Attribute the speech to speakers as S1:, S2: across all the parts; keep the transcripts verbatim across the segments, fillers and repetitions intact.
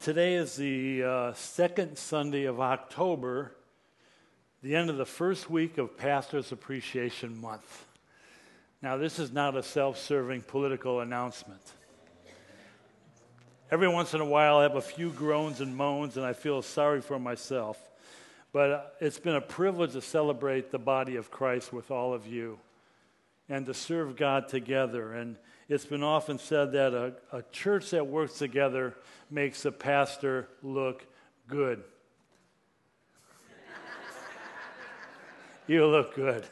S1: Today is the uh, second Sunday of October, the end of the first week of Pastor's Appreciation Month. Now, this is not a self-serving political announcement. Every once in a while, I have a few groans and moans, and I feel sorry for myself. But it's been a privilege to celebrate the body of Christ with all of you and to serve God together. And it's been often said that a, a church that works together makes the pastor look good. You look good.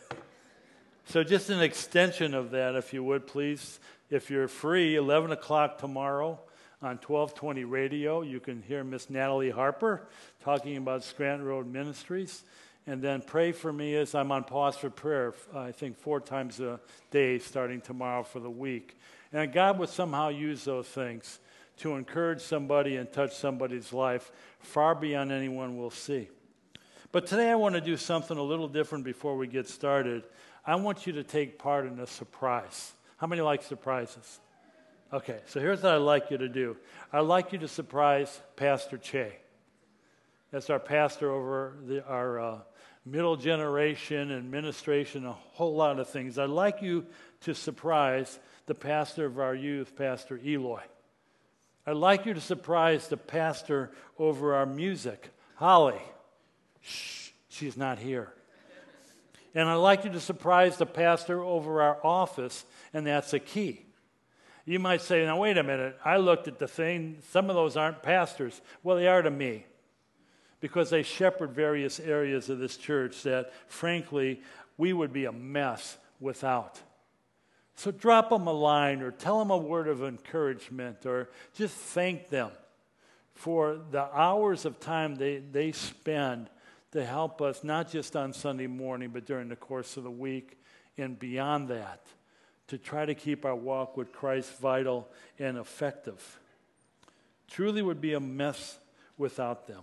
S1: So just an extension of that, if you would, please. If you're free, eleven o'clock tomorrow on twelve twenty radio, you can hear Miss Natalie Harper talking about Scranton Road Ministries. And then pray for me as I'm on pause for prayer, I think four times a day starting tomorrow for the week. And God would somehow use those things to encourage somebody and touch somebody's life far beyond anyone will see. But today I want to do something a little different before we get started. I want you to take part in a surprise. How many like surprises? Okay, so here's what I'd like you to do. I'd like you to surprise Pastor Che. That's our pastor over the, our uh, middle generation administration, a whole lot of things. I'd like you to surprise the pastor of our youth, Pastor Eloy. I'd like you to surprise the pastor over our music, Holly. Shh, she's not here. And I'd like you to surprise the pastor over our office, and that's a key. You might say, now wait a minute, I looked at the thing, some of those aren't pastors. Well, they are to me, because they shepherd various areas of this church that, frankly, we would be a mess without. So drop them a line or tell them a word of encouragement or just thank them for the hours of time they, they spend to help us, not just on Sunday morning, but during the course of the week and beyond that, to try to keep our walk with Christ vital and effective. Truly would be a mess without them.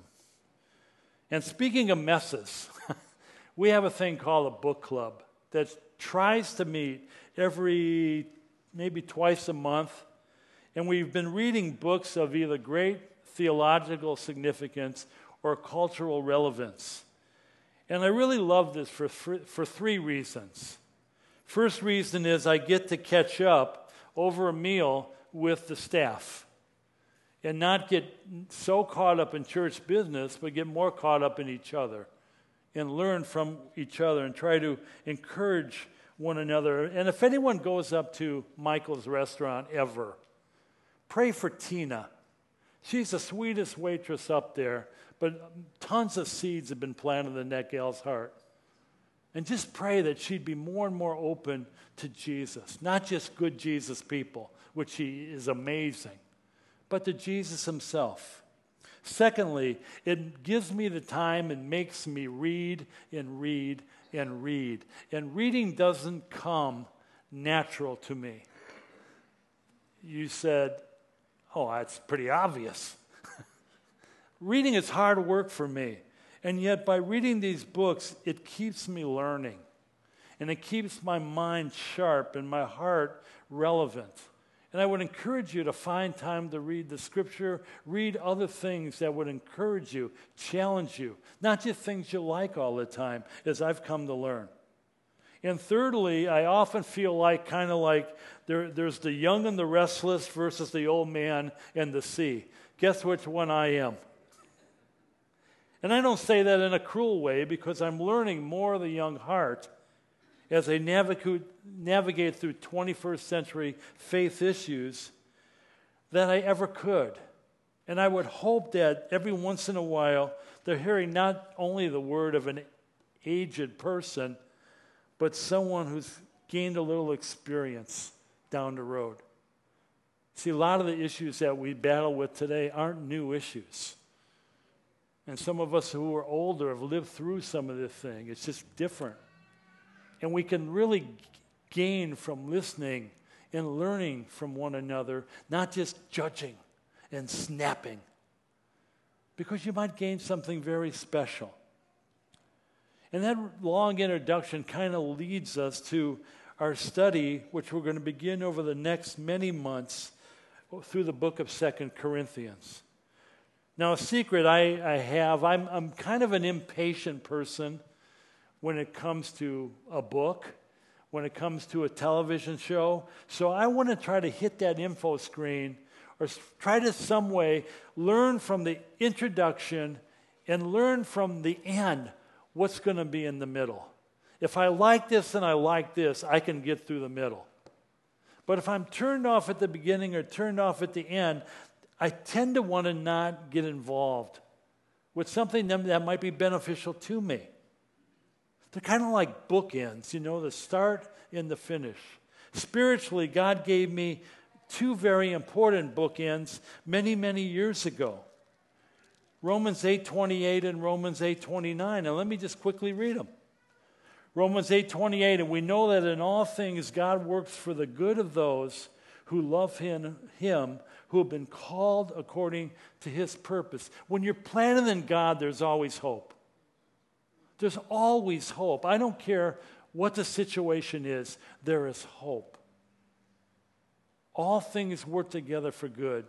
S1: And speaking of messes, we have a thing called a book club that tries to meet every, maybe twice a month. And we've been reading books of either great theological significance or cultural relevance. And I really love this for, for, for three reasons. First reason is I get to catch up over a meal with the staff and not get so caught up in church business, but get more caught up in each other and learn from each other and try to encourage one another. And if anyone goes up to Michael's restaurant ever, pray for Tina. She's the sweetest waitress up there, but tons of seeds have been planted in that gal's heart. And just pray that she'd be more and more open to Jesus, not just good Jesus people, which he is amazing, but to Jesus himself. Secondly, it gives me the time and makes me read and read and read. And reading doesn't come natural to me. You said, oh, that's pretty obvious. Reading is hard work for me. And yet by reading these books, it keeps me learning. And it keeps my mind sharp and my heart relevant. And I would encourage you to find time to read the Scripture, read other things that would encourage you, challenge you, not just things you like all the time, as I've come to learn. And thirdly, I often feel like, kind of like, there, there's the young and the restless versus the old man and the sea. Guess which one I am? And I don't say that in a cruel way, because I'm learning more of the young heart as I navigate, navigate through twenty-first century faith issues than I ever could. And I would hope that every once in a while they're hearing not only the word of an aged person, but someone who's gained a little experience down the road. See, a lot of the issues that we battle with today aren't new issues. And some of us who are older have lived through some of this thing. It's just different. And we can really gain from listening and learning from one another, not just judging and snapping, because you might gain something very special. And that long introduction kind of leads us to our study, which we're going to begin over the next many months through the book of Second Corinthians. Now, a secret I, I have, I'm, I'm kind of an impatient person when it comes to a book, when it comes to a television show. So I want to try to hit that info screen or try to some way learn from the introduction and learn from the end what's going to be in the middle. If I like this and I like this, I can get through the middle. But if I'm turned off at the beginning or turned off at the end, I tend to want to not get involved with something that might be beneficial to me. They're kind of like bookends, you know, the start and the finish. Spiritually, God gave me two very important bookends many, many years ago. Romans eight twenty-eight and Romans eight twenty-nine. Now let me just quickly read them. Romans eight twenty-eight, and we know that in all things God works for the good of those who love him, him, who have been called according to his purpose. When you're planted in God, there's always hope. There's always hope. I don't care what the situation is, there is hope. All things work together for good.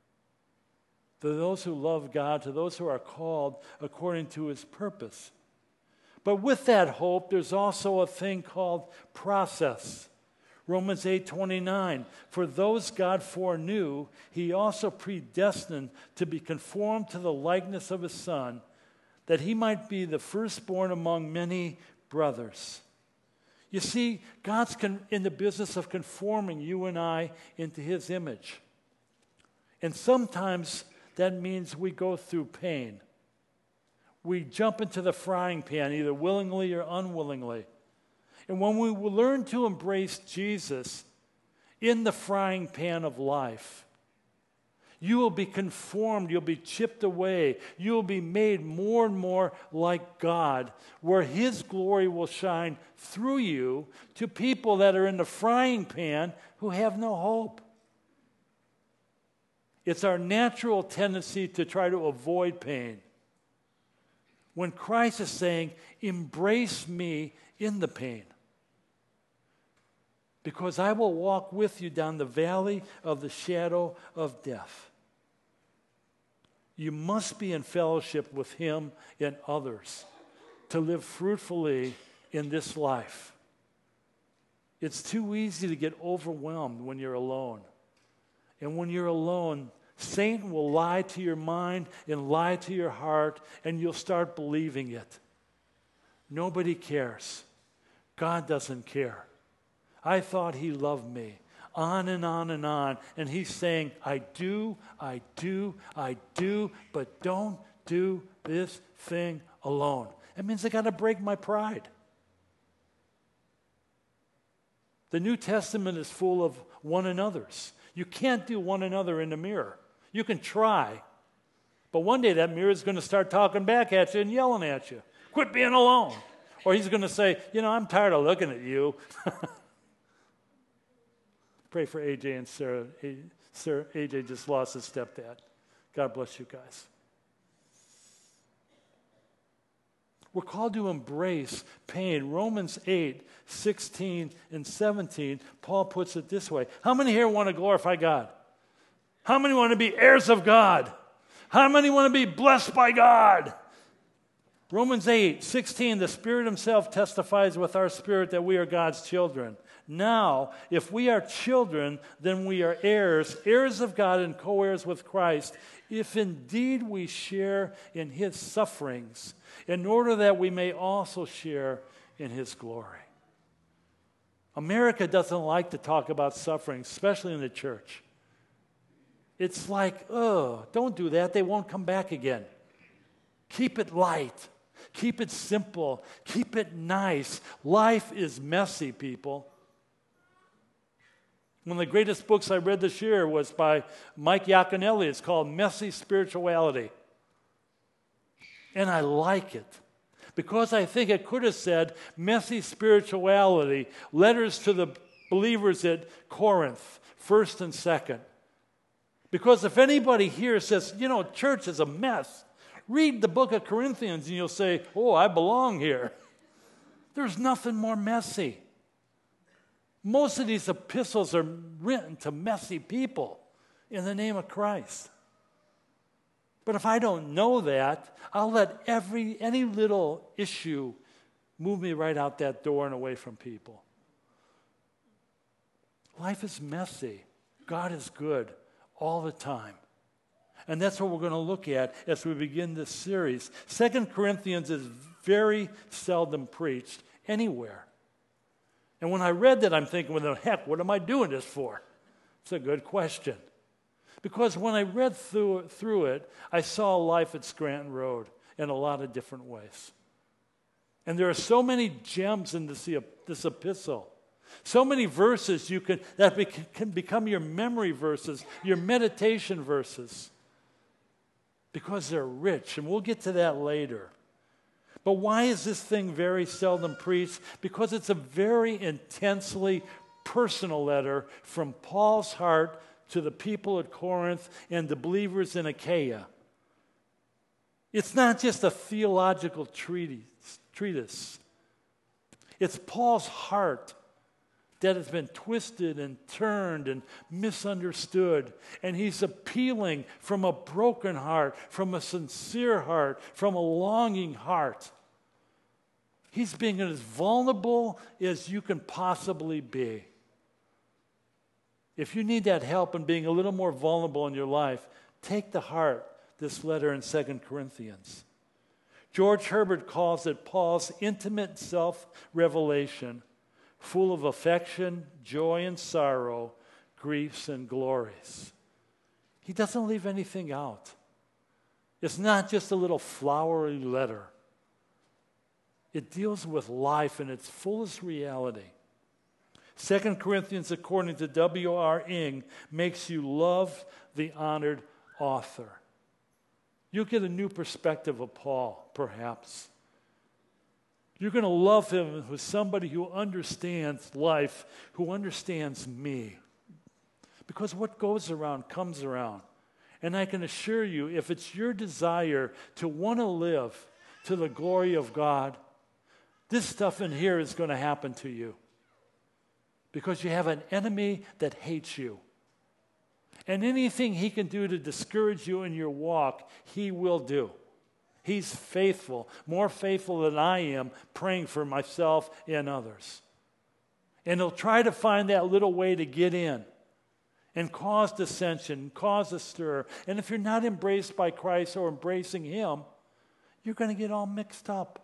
S1: To those who love God, to those who are called according to his purpose. But with that hope, there's also a thing called process. Romans eight twenty-nine, for those God foreknew, he also predestined to be conformed to the likeness of his Son, that he might be the firstborn among many brothers. You see, God's con- in the business of conforming you and I into his image. And sometimes that means we go through pain. We jump into the frying pan, either willingly or unwillingly. And when we learn to embrace Jesus in the frying pan of life, you will be conformed, you'll be chipped away, you will be made more and more like God, where his glory will shine through you to people that are in the frying pan who have no hope. It's our natural tendency to try to avoid pain. When Christ is saying, embrace me in the pain, because I will walk with you down the valley of the shadow of death. You must be in fellowship with him and others to live fruitfully in this life. It's too easy to get overwhelmed when you're alone. And when you're alone, Satan will lie to your mind and lie to your heart, and you'll start believing it. Nobody cares. God doesn't care. I thought he loved me. On and on and on. And he's saying, I do, I do, I do, but don't do this thing alone. It means I got to break my pride. The New Testament is full of one another's. You can't do one another in the mirror. You can try, but one day that mirror is going to start talking back at you and yelling at you. Quit being alone. Or he's going to say, you know, I'm tired of looking at you. Pray for A J and Sarah. A, Sarah. A J just lost his stepdad. God bless you guys. We're called to embrace pain. Romans eight, sixteen, and seventeen, Paul puts it this way. How many here want to glorify God? How many want to be heirs of God? How many want to be blessed by God? Romans eight, sixteen, the Spirit himself testifies with our spirit that we are God's children. Now, if we are children, then we are heirs, heirs of God and co-heirs with Christ, if indeed we share in his sufferings, in order that we may also share in his glory. America doesn't like to talk about suffering, especially in the church. It's like, oh, don't do that. They won't come back again. Keep it light. Keep it simple. Keep it nice. Life is messy, people. One of the greatest books I read this year was by Mike Yaconelli. It's called Messy Spirituality. And I like it because I think it could have said Messy Spirituality, letters to the believers at Corinth, first and second. Because if anybody here says, you know, church is a mess, read the book of Corinthians and you'll say, oh, I belong here. There's nothing more messy. Most of these epistles are written to messy people in the name of Christ. But if I don't know that, I'll let every any little issue move me right out that door and away from people. Life is messy. God is good all the time. And that's what we're going to look at as we begin this series. Second Corinthians is very seldom preached anywhere. And when I read that, I'm thinking, well, heck, what am I doing this for? It's a good question. Because when I read through, through it, I saw life at Scranton Road in a lot of different ways. And there are so many gems in this, this epistle. So many verses you can that be, can become your memory verses, your meditation verses. Because they're rich, and we'll get to that later. But why is this thing very seldom preached? Because it's a very intensely personal letter from Paul's heart to the people at Corinth and the believers in Achaia. It's not just a theological treatise. treatise. It's Paul's heart that has been twisted and turned and misunderstood. And he's appealing from a broken heart, from a sincere heart, from a longing heart. He's being as vulnerable as you can possibly be. If you need that help in being a little more vulnerable in your life, take to heart this letter in Second Corinthians. George Herbert calls it Paul's intimate self-revelation, full of affection, joy and sorrow, griefs and glories. He doesn't leave anything out. It's not just a little flowery letter. It deals with life in its fullest reality. Second Corinthians, according to W R Ing, makes you love the honored author. You'll get a new perspective of Paul, perhaps. You're going to love him as somebody who understands life, who understands me. Because what goes around comes around. And I can assure you, if it's your desire to want to live to the glory of God, this stuff in here is going to happen to you. Because you have an enemy that hates you. And anything he can do to discourage you in your walk, he will do. He's faithful, more faithful than I am, praying for myself and others. And he'll try to find that little way to get in and cause dissension, cause a stir. And if you're not embraced by Christ or embracing him, you're going to get all mixed up.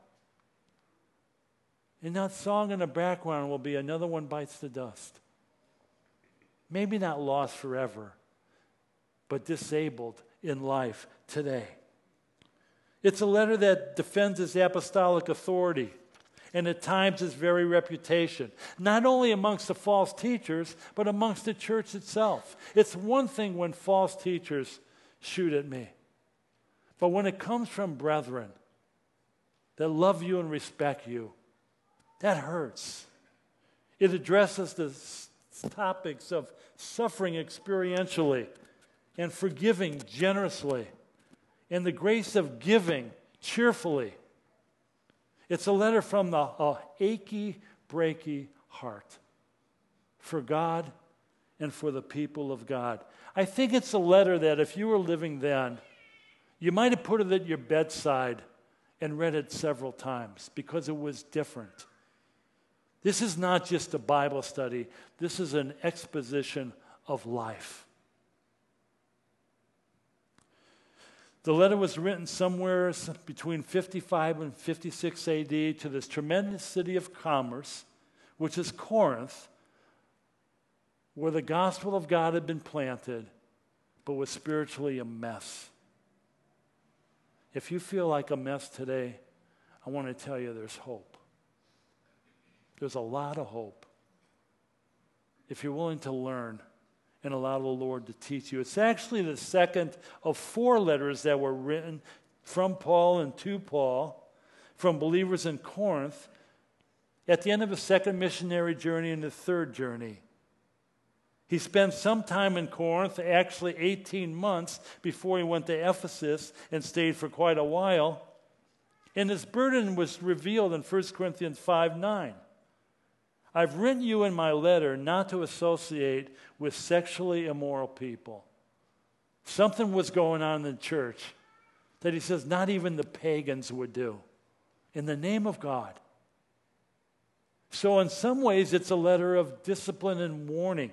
S1: And that song in the background will be Another One Bites the Dust. Maybe not lost forever, but disabled in life today. It's a letter that defends his apostolic authority and at times his very reputation, not only amongst the false teachers, but amongst the church itself. It's one thing when false teachers shoot at me, but when it comes from brethren that love you and respect you, that hurts. It addresses the topics of suffering experientially and forgiving generously and the grace of giving cheerfully. It's a letter from the a achy, breaky heart for God and for the people of God. I think it's a letter that if you were living then, you might have put it at your bedside and read it several times because it was different. This is not just a Bible study. This is an exposition of life. The letter was written somewhere between fifty-five and fifty-six A D to this tremendous city of commerce, which is Corinth, where the gospel of God had been planted, but was spiritually a mess. If you feel like a mess today, I want to tell you there's hope. There's a lot of hope if you're willing to learn and allow the Lord to teach you. It's actually the second of four letters that were written from Paul and to Paul from believers in Corinth at the end of his second missionary journey and his third journey. He spent some time in Corinth, actually eighteen months before he went to Ephesus and stayed for quite a while. And his burden was revealed in First Corinthians five nine. I've written you in my letter not to associate with sexually immoral people. Something was going on in the church, that he says not even the pagans would do. In the name of God. So in some ways, it's a letter of discipline and warning.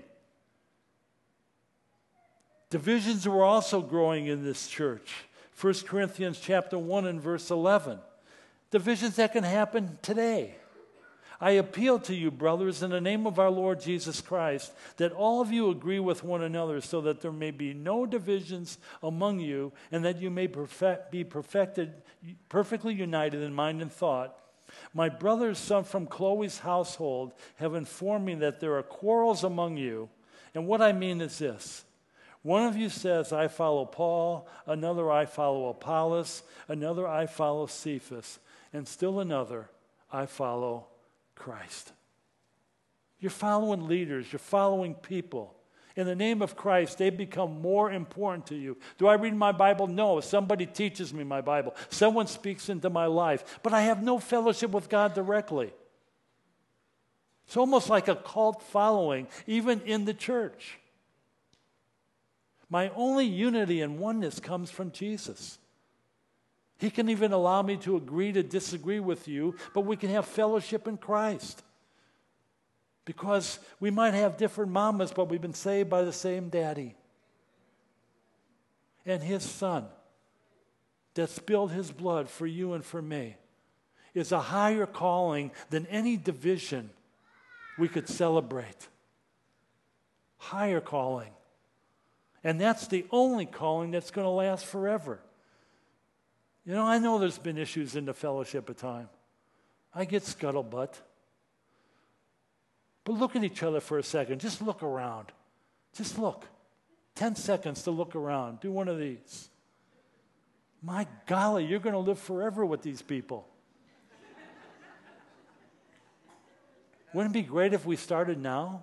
S1: Divisions were also growing in this church. First Corinthians chapter one and verse eleven. Divisions that can happen today. I appeal to you, brothers, in the name of our Lord Jesus Christ, that all of you agree with one another so that there may be no divisions among you and that you may perfect, be perfected, perfectly united in mind and thought. My brothers, some from Chloe's household, have informed me that there are quarrels among you. And what I mean is this. One of you says, I follow Paul, another I follow Apollos, another I follow Cephas, and still another I follow Christ. You're following leaders. You're following people. In the name of Christ, they become more important to you. Do I read my Bible? No. Somebody teaches me my Bible. Someone speaks into my life. But I have no fellowship with God directly. It's almost like a cult following, even in the church. My only unity and oneness comes from Jesus. He can even allow me to agree to disagree with you, but we can have fellowship in Christ. Because we might have different mamas, but we've been saved by the same daddy. And his son that spilled his blood for you and for me is a higher calling than any division we could celebrate. Higher calling. And that's the only calling that's going to last forever. You know, I know there's been issues in the fellowship at time. I get scuttlebutt. But look at each other for a second. Just look around. Just look. Ten seconds to look around. Do one of these. My golly, you're going to live forever with these people. Wouldn't it be great if we started now?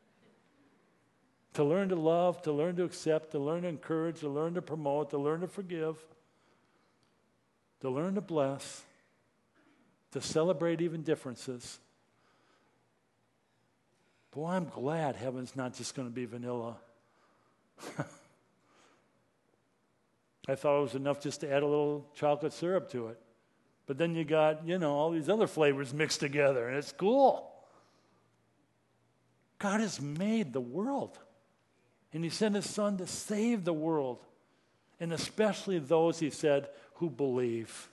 S1: To learn to love, to learn to accept, to learn to encourage, to learn to promote, to learn to forgive, to learn to bless, to celebrate even differences. Boy, I'm glad heaven's not just going to be vanilla. I thought it was enough just to add a little chocolate syrup to it. But then you got, you know, all these other flavors mixed together, and it's cool. God has made the world. And he sent his son to save the world. And especially those, he said, who believe.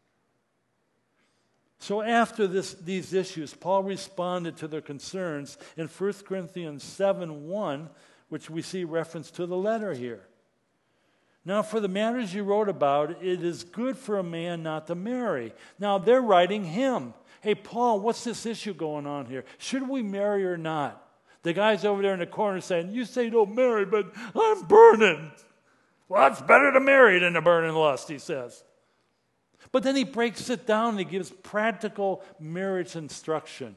S1: So after this, these issues, Paul responded to their concerns in First Corinthians seven one, which we see reference to the letter here. Now, for the matters you wrote about, it is good for a man not to marry. Now, they're writing him. Hey, Paul, what's this issue going on here? Should we marry or not? The guy's over there in the corner saying, you say don't marry, but I'm burning. Well, it's better to marry than to burn in lust, he says. But then he breaks it down and he gives practical marriage instruction.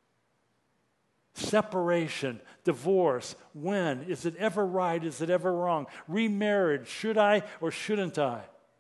S1: Separation, divorce, when? Is it ever right? Is it ever wrong? Remarriage, should I or shouldn't I?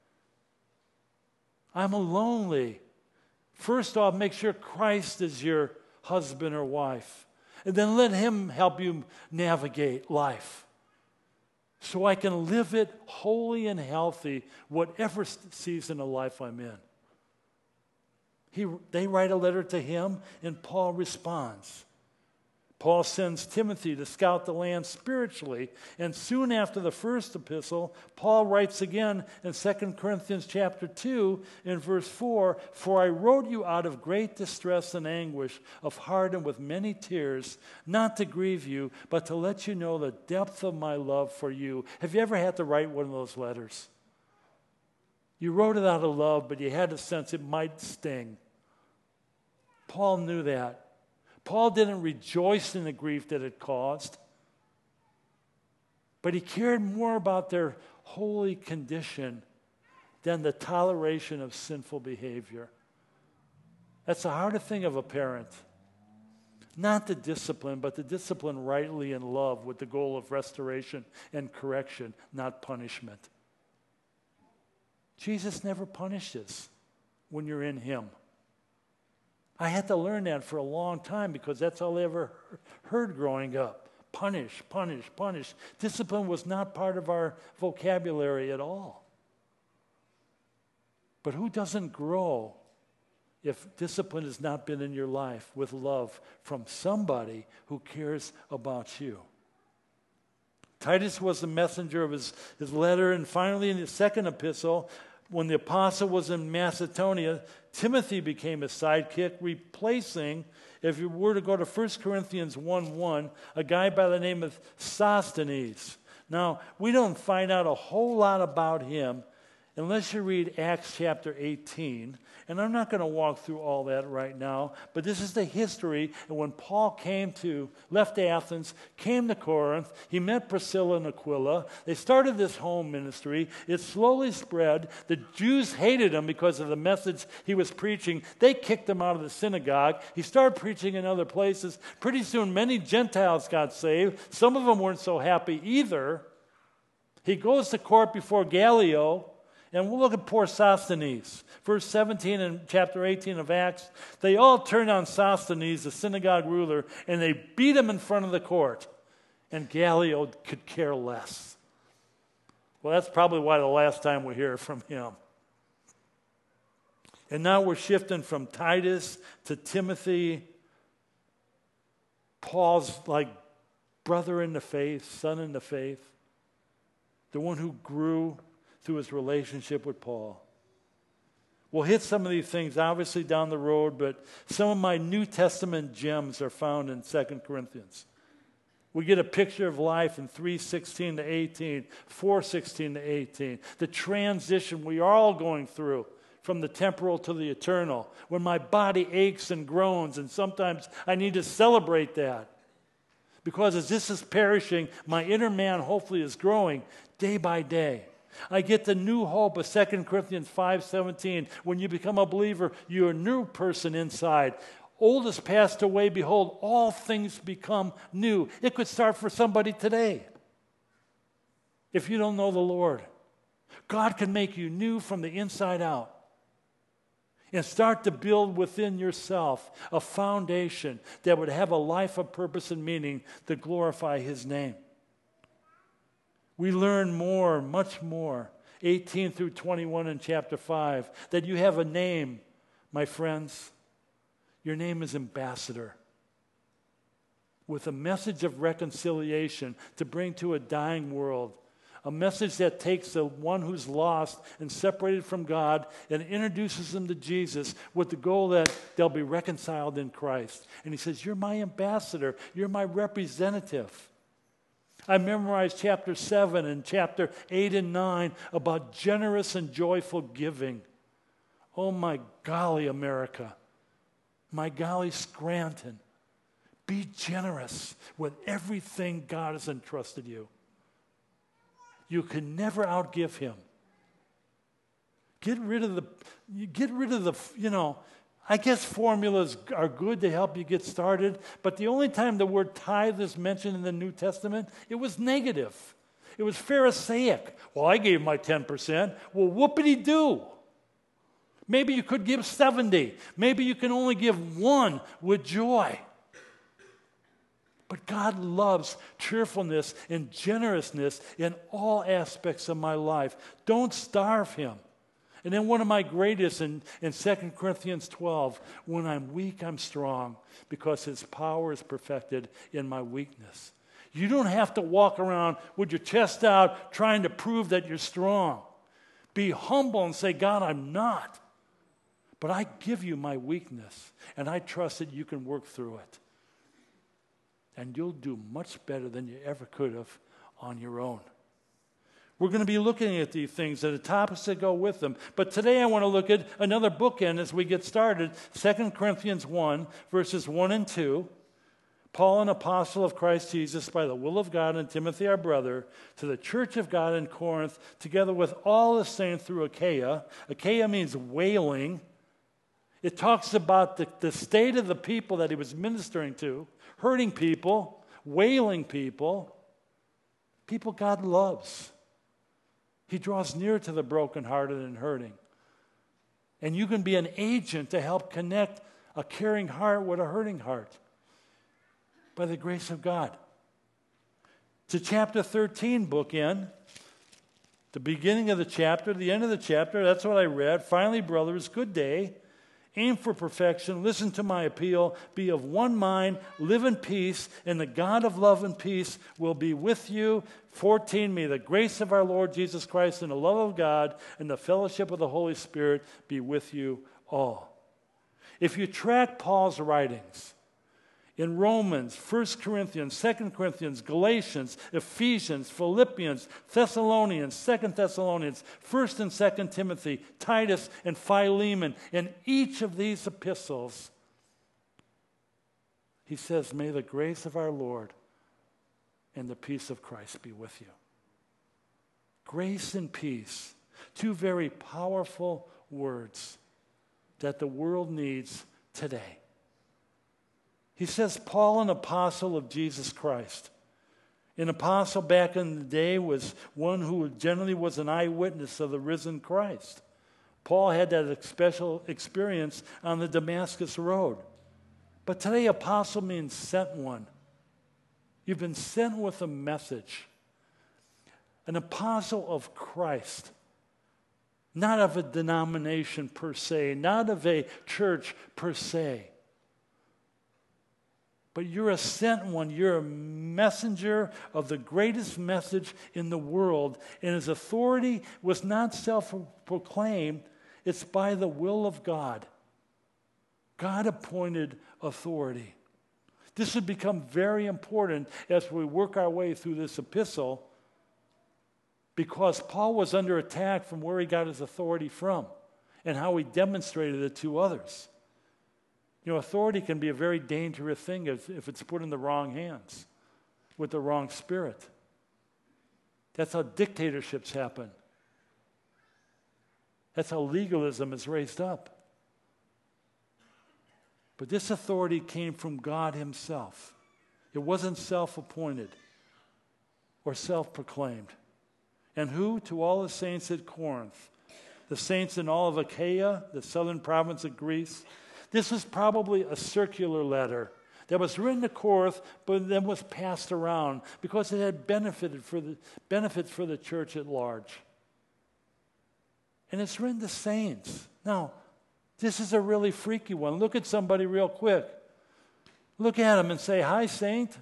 S1: I'm lonely. First off, make sure Christ is your husband or wife. And then let him help you navigate life. So I can live it holy and healthy, whatever season of life I'm in. He, they write a letter to him, and Paul responds. Paul sends Timothy to scout the land spiritually, and soon after the first epistle, Paul writes again in Second Corinthians chapter two, in verse four, For I wrote you out of great distress and anguish of heart and with many tears, not to grieve you, but to let you know the depth of my love for you. Have you ever had to write one of those letters? You wrote it out of love, but you had a sense it might sting. Paul knew that. Paul didn't rejoice in the grief that it caused, but he cared more about their holy condition than the toleration of sinful behavior. That's the harder thing of a parent. Not the discipline, but the discipline rightly in love with the goal of restoration and correction, not punishment. Jesus never punishes when you're in him. I had to learn that for a long time because that's all I ever heard growing up. Punish, punish, punish. Discipline was not part of our vocabulary at all. But who doesn't grow if discipline has not been in your life with love from somebody who cares about you? Titus was the messenger of his, his letter, and finally in his second epistle, when the apostle was in Macedonia, Timothy became his sidekick, replacing, if you were to go to First Corinthians one one, a guy by the name of Sosthenes. Now, we don't find out a whole lot about him unless you read Acts chapter eighteen, and I'm not going to walk through all that right now, but this is the history. And when Paul came to, left Athens, came to Corinth, he met Priscilla and Aquila. They started this home ministry. It slowly spread. The Jews hated him because of the message he was preaching. They kicked him out of the synagogue. He started preaching in other places. Pretty soon, many Gentiles got saved. Some of them weren't so happy either. He goes to court before Gallio. And we'll look at poor Sosthenes. Verse seventeen in chapter eighteen of Acts, they all turned on Sosthenes, the synagogue ruler, and they beat him in front of the court. And Gallio could care less. Well, that's probably why the last time we hear from him. And now we're shifting from Titus to Timothy. Paul's like brother in the faith, son in the faith, the one who grew through his relationship with Paul. We'll hit some of these things obviously down the road, but some of my New Testament gems are found in Second Corinthians. We get a picture of life in three sixteen to eighteen, four sixteen to eighteen, the transition we are all going through from the temporal to the eternal, when my body aches and groans, and sometimes I need to celebrate that. Because as this is perishing, my inner man hopefully is growing day by day. I get the new hope of Second Corinthians five seventeen. When you become a believer, you're a new person inside. Old has passed away. Behold, all things become new. It could start for somebody today. If you don't know the Lord, God can make you new from the inside out and start to build within yourself a foundation that would have a life of purpose and meaning to glorify His name. We learn more, much more, eighteen through twenty-one in chapter five, that you have a name, my friends. Your name is Ambassador, with a message of reconciliation to bring to a dying world, a message that takes the one who's lost and separated from God and introduces them to Jesus with the goal that they'll be reconciled in Christ. And He says, you're my ambassador, you're my representative. I memorized chapter seven and chapter eight and nine about generous and joyful giving. Oh my golly, America. My golly, Scranton. Be generous with everything God has entrusted you. You can never outgive Him. Get rid of the, get rid of the, you know, I guess formulas are good to help you get started, but the only time the word tithe is mentioned in the New Testament, it was negative. It was Pharisaic. Well, I gave my ten percent. Well, whoopity-doo. Maybe you could give seventy. Maybe you can only give one with joy. But God loves cheerfulness and generousness in all aspects of my life. Don't starve Him. And then one of my greatest in, in Second Corinthians twelve, when I'm weak, I'm strong, because His power is perfected in my weakness. You don't have to walk around with your chest out trying to prove that you're strong. Be humble and say, God, I'm not. But I give you my weakness, and I trust that you can work through it. And you'll do much better than you ever could have on your own. We're going to be looking at these things and the topics that go with them. But today I want to look at another bookend as we get started. Second Corinthians one, verses one and two. Paul, an apostle of Christ Jesus, by the will of God, and Timothy, our brother, to the church of God in Corinth, together with all the saints through Achaia. Achaia means wailing. It talks about the, the state of the people that he was ministering to, hurting people, wailing people, people God loves. He draws near to the brokenhearted and hurting. And you can be an agent to help connect a caring heart with a hurting heart by the grace of God. To chapter thirteen bookend, The beginning of the chapter, the end of the chapter, that's what I read. Finally, brothers, good day. Aim for perfection. Listen to my appeal. Be of one mind. Live in peace. And the God of love and peace will be with you. fourteen, may the grace of our Lord Jesus Christ and the love of God and the fellowship of the Holy Spirit be with you all. If you track Paul's writings, in Romans, First Corinthians, Second Corinthians, Galatians, Ephesians, Philippians, Thessalonians, Second Thessalonians, First and Second Timothy, Titus, and Philemon, in each of these epistles, he says, may the grace of our Lord and the peace of Christ be with you. Grace and peace, two very powerful words that the world needs today. He says, Paul, an apostle of Jesus Christ. An apostle back in the day was one who generally was an eyewitness of the risen Christ. Paul had that special experience on the Damascus Road. But today, apostle means sent one. You've been sent with a message. An apostle of Christ. Not of a denomination per se, not of a church per se. But you're a sent one. You're a messenger of the greatest message in the world. And his authority was not self-proclaimed. It's by the will of God. God appointed authority. This would become very important as we work our way through this epistle, because Paul was under attack from where he got his authority from and how he demonstrated it to others. You know, authority can be a very dangerous thing if, if it's put in the wrong hands with the wrong spirit. That's how dictatorships happen. That's how legalism is raised up. But this authority came from God himself. It wasn't self-appointed or self-proclaimed. And who? To all the saints at Corinth, the saints in all of Achaia, the southern province of Greece. This was probably a circular letter that was written to Corinth, but then was passed around because it had benefited for the benefits for the church at large. And it's written to saints. Now, this is a really freaky one. Look at somebody real quick. Look at him and say, "Hi, saint."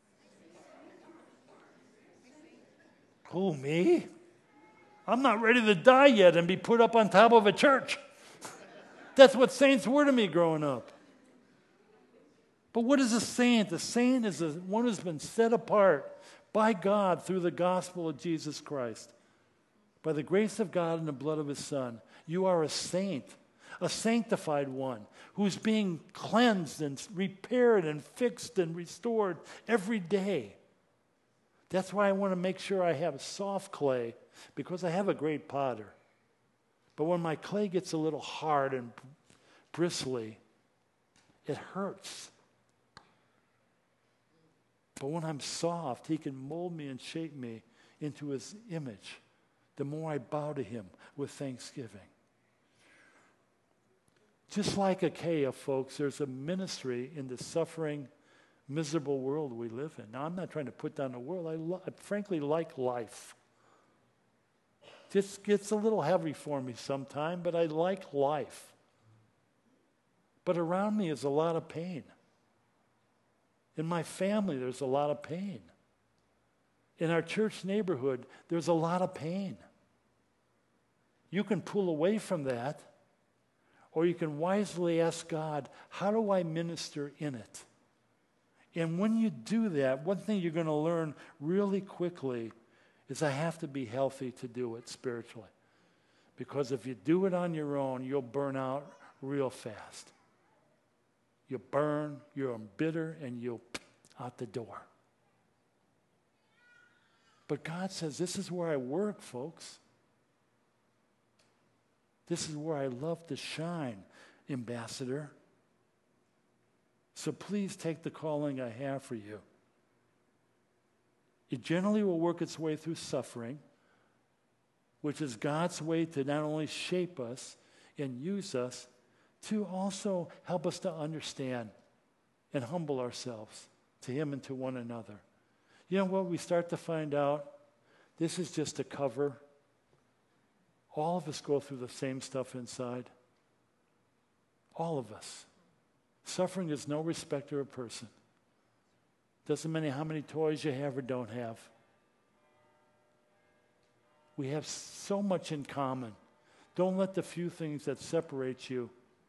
S1: Who, me? I'm not ready to die yet and be put up on top of a church. That's what saints were to me growing up. But what is a saint? A saint is a, one who's been set apart by God through the gospel of Jesus Christ. By the grace of God and the blood of his Son. You are a saint, a sanctified one, who's being cleansed and repaired and fixed and restored every day. That's why I want to make sure I have soft clay, because I have a great potter. But when my clay gets a little hard and bristly, it hurts. But when I'm soft, he can mold me and shape me into his image the more I bow to him with thanksgiving. Just like Achaia, folks, there's a ministry in the suffering, miserable world we live in. Now, I'm not trying to put down the world. I, lo- I frankly like life. Just gets a little heavy for me sometime, but I like life. But around me is a lot of pain. In my family, there's a lot of pain. In our church neighborhood, there's a lot of pain. You can pull away from that, or you can wisely ask God, how do I minister in it? And when you do that, one thing you're going to learn really quickly is I have to be healthy to do it spiritually. Because if you do it on your own, you'll burn out real fast. You burn, you're bitter, and you'll out the door. But God says, this is where I work, folks. This is where I love to shine, ambassador. So please take the calling I have for you. It generally will work its way through suffering, which is God's way to not only shape us and use us, to also help us to understand and humble ourselves to him and to one another. You know what? We start to find out this is just a cover All of us go through the same stuff inside. All of us. Suffering is no respecter of person. Doesn't matter how many toys you have or don't have. We have so much in common. Don't let the few things that separate you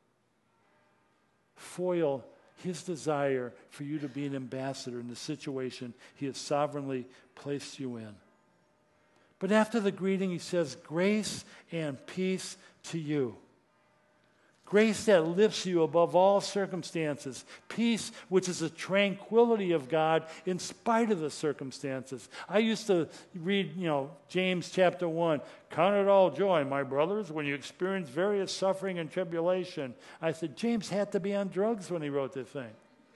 S1: foil his desire for you to be an ambassador in the situation he has sovereignly placed you in. But after the greeting, he says, grace and peace to you. Grace that lifts you above all circumstances. Peace, which is the tranquility of God in spite of the circumstances. I used to read, you know, James chapter one. Count it all joy, my brothers, when you experience various suffering and tribulation. I said, James had to be on drugs when he wrote this thing.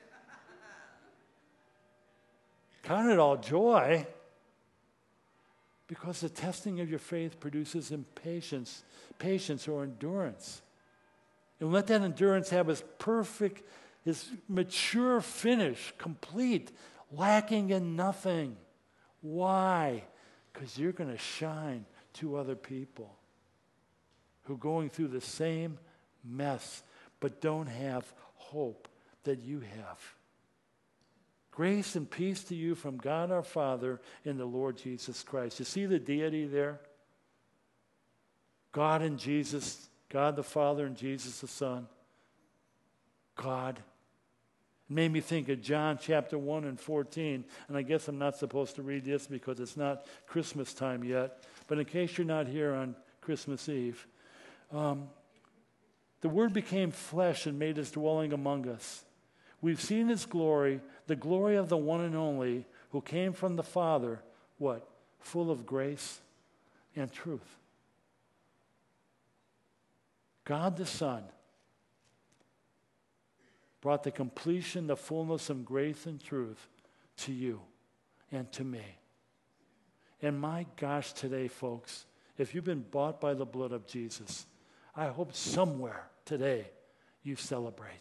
S1: Count it all joy, because the testing of your faith produces impatience, patience or endurance. And let that endurance have its perfect, its mature finish, complete, lacking in nothing. Why? Because you're going to shine to other people who are going through the same mess but don't have hope that you have. Grace and peace to you from God our Father and the Lord Jesus Christ. You see the deity there? God and Jesus, God the Father and Jesus the Son. God. It made me think of John chapter one and fourteen. And I guess I'm not supposed to read this because it's not Christmas time yet. But in case you're not here on Christmas Eve, um, the Word became flesh and made His dwelling among us. We've seen His glory, the glory of the one and only who came from the Father, what? Full of grace and truth. God the Son brought the completion, the fullness of grace and truth to you and to me. And my gosh, today, folks, if you've been bought by the blood of Jesus, I hope somewhere today you celebrate.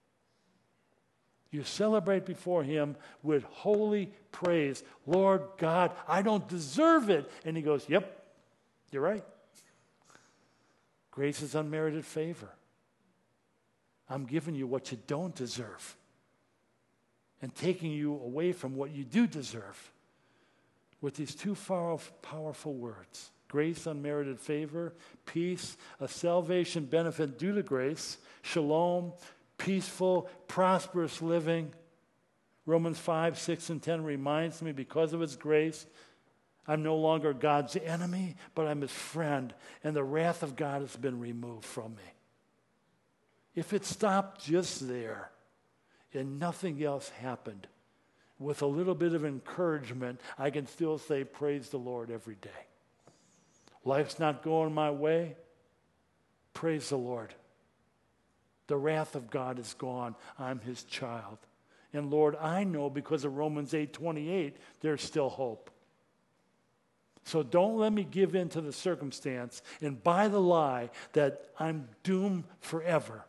S1: You celebrate before Him with holy praise. Lord God, I don't deserve it. And He goes, yep, you're right. Grace is unmerited favor. I'm giving you what you don't deserve and taking you away from what you do deserve with these two powerful words. Grace, unmerited favor, peace, a salvation benefit due to grace, shalom, peaceful, prosperous living. Romans five, six, and ten reminds me, because of His grace, I'm no longer God's enemy, but I'm His friend, and the wrath of God has been removed from me. If it stopped just there and nothing else happened, with a little bit of encouragement, I can still say, praise the Lord every day. Life's not going my way. Praise the Lord. The wrath of God is gone. I'm His child. And Lord, I know because of Romans eight twenty-eight, there's still hope. So don't let me give in to the circumstance and buy the lie that I'm doomed forever.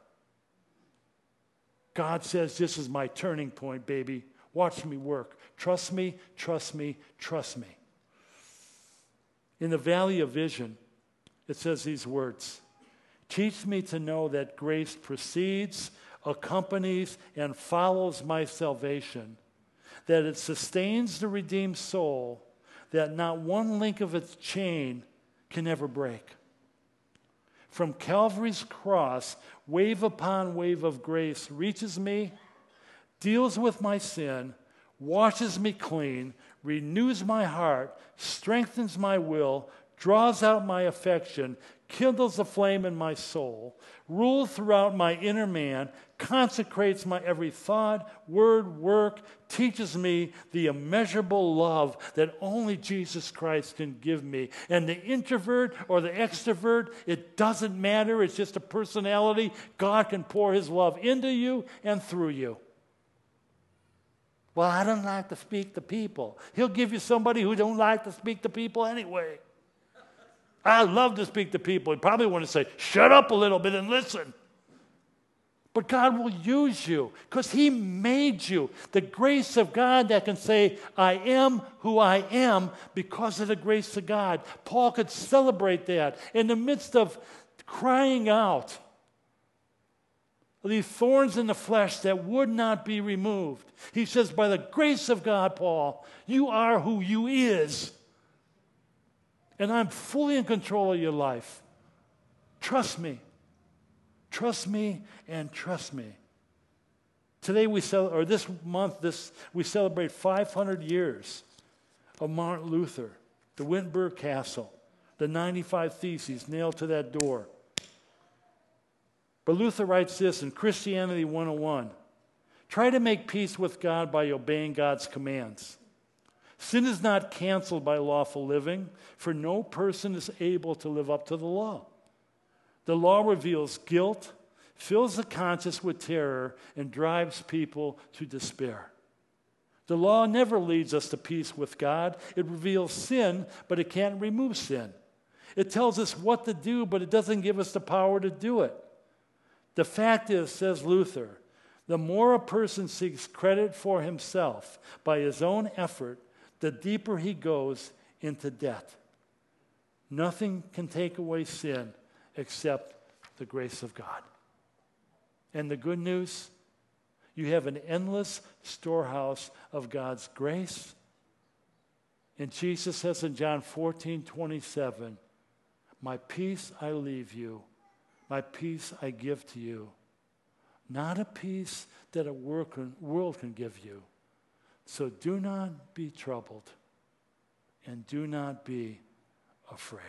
S1: God says, this is my turning point, baby. Watch me work. Trust me, trust me, trust me. In the Valley of Vision, it says these words. Teach me to know that grace precedes, accompanies, and follows my salvation, that it sustains the redeemed soul, that not one link of its chain can ever break. From Calvary's cross, wave upon wave of grace reaches me, deals with my sin, washes me clean, renews my heart, strengthens my will, draws out my affection, kindles a flame in my soul, rules throughout my inner man, consecrates my every thought, word, work, teaches me the immeasurable love that only Jesus Christ can give me. And the introvert or the extrovert, it doesn't matter. It's just a personality. God can pour His love into you and through you. Well, I don't like to speak to people. He'll give you somebody who don't like to speak to people anyway. I love to speak to people. You probably want to say, shut up a little bit and listen. But God will use you because he made you. The grace of God that can say, I am who I am because of the grace of God. Paul could celebrate that in the midst of crying out. These thorns in the flesh that would not be removed. He says, by the grace of God, Paul, you are who you is. And I'm fully in control of your life. Trust me. Trust me and trust me. Today we celebrate, or this month, this we celebrate five hundred years of Martin Luther, the Wittenberg Castle, the ninety-five Theses nailed to that door. But Luther writes this in Christianity one oh one. Try to make peace with God by obeying God's commands. Sin is not canceled by lawful living, for no person is able to live up to the law. The law reveals guilt, fills the conscience with terror, and drives people to despair. The law never leads us to peace with God. It reveals sin, but it can't remove sin. It tells us what to do, but it doesn't give us the power to do it. The fact is, says Luther, the more a person seeks credit for himself by his own effort, the deeper he goes into debt. Nothing can take away sin except the grace of God. And the good news, you have an endless storehouse of God's grace. And Jesus says in John fourteen twenty-seven, my peace I leave you, my peace I give to you. Not a peace that a world can, world can give you. So do not be troubled and do not be afraid.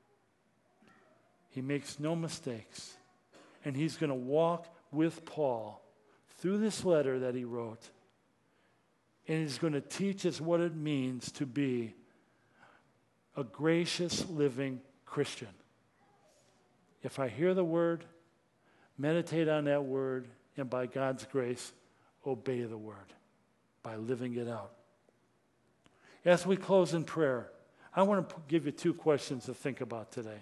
S1: He makes no mistakes. And he's going to walk with Paul through this letter that he wrote. And he's going to teach us what it means to be a gracious, living Christian. If I hear the word, meditate on that word, and by God's grace, obey the word by living it out. As we close in prayer, I want to give you two questions to think about today.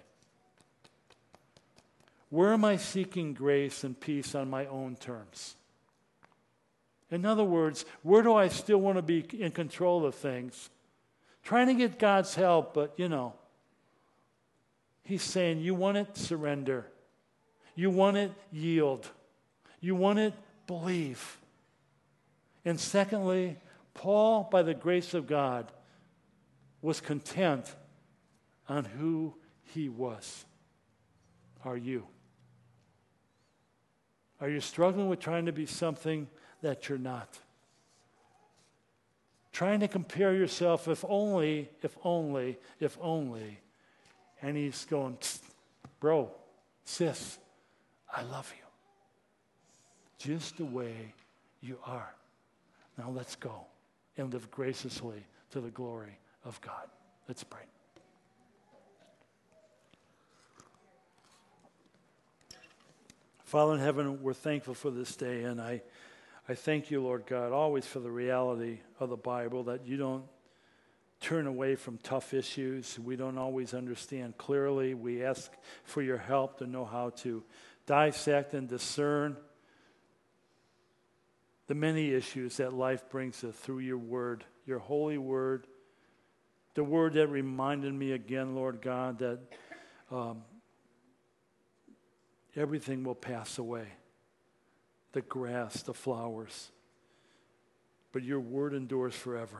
S1: Where am I seeking grace and peace on my own terms? In other words, where do I still want to be in control of things? Trying to get God's help, but you know, he's saying, you want it, surrender. You want it, yield. You want it, believe. And secondly, Paul, by the grace of God, was content on who he was. Are you? Are you struggling with trying to be something that you're not? Trying to compare yourself, if only, if only, if only. And he's going, bro, sis, I love you. Just the way you are. Now let's go and live graciously to the glory of God. Let's pray. Father in heaven, we're thankful for this day, and I, I thank you, Lord God, always for the reality of the Bible, that you don't turn away from tough issues. We don't always understand clearly. We ask for your help to know how to dissect and discern the many issues that life brings us through your word, your holy word, the word that reminded me again, Lord God, that um, everything will pass away. The grass, the flowers. But your word endures forever.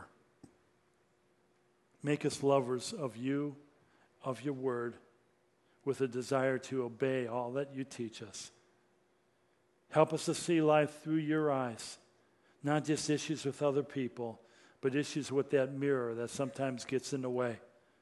S1: Make us lovers of you, of your word, with a desire to obey all that you teach us. Help us to see life through your eyes, not just issues with other people, but issues with that mirror that sometimes gets in the way.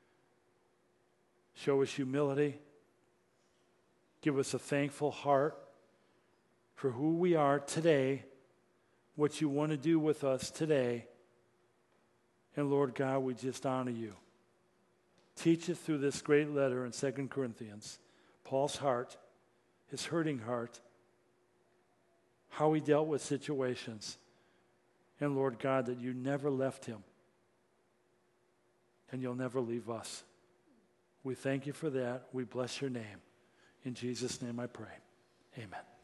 S1: Show us humility. Give us a thankful heart for who we are today, what you want to do with us today. And Lord God, we just honor you. Teach us through this great letter in Second Corinthians, Paul's heart, his hurting heart, how he dealt with situations. And Lord God, that you never left him. And you'll never leave us. We thank you for that. We bless your name. In Jesus' name I pray. Amen.